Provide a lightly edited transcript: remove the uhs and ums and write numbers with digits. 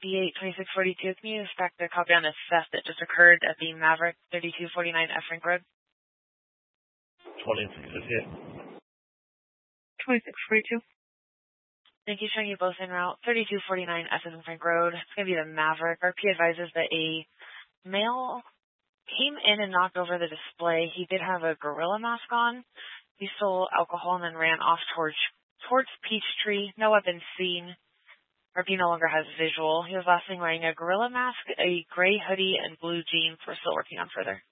B8 2642, can you expect a copy on a theft that just occurred at the Maverick 3249 F Rink Road? 26 is hit. 2642. Thank you, showing you both en route. 3249 F Rink Road. It's going to be the Maverick. RP advises that a male came in and knocked over the display. He did have a gorilla mask on. He stole alcohol and then ran off towards Peachtree. No weapons seen. RP no longer has visual. He was last seen wearing a gorilla mask, a gray hoodie, and blue jeans. We're still working on further.